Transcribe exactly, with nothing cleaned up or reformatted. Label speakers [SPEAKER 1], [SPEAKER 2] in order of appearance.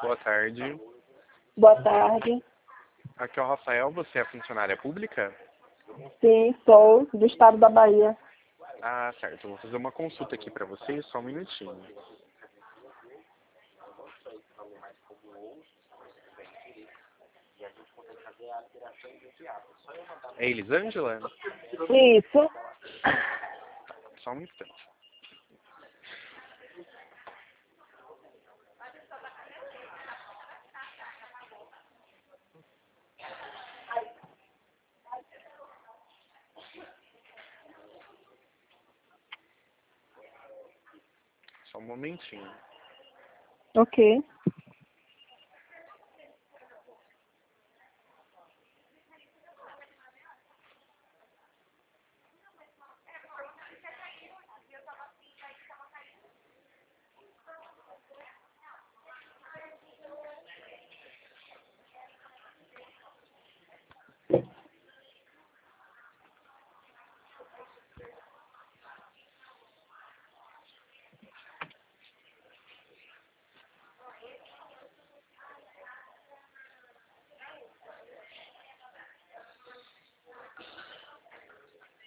[SPEAKER 1] Boa tarde.
[SPEAKER 2] Boa tarde.
[SPEAKER 1] Aqui é o Rafael, você é funcionária pública?
[SPEAKER 2] Sim, sou do estado da Bahia.
[SPEAKER 1] Ah, certo. Eu vou fazer uma consulta aqui pra você, só um minutinho. É Elisângela?
[SPEAKER 2] Isso.
[SPEAKER 1] Só um instante. Só um momentinho.
[SPEAKER 2] Ok.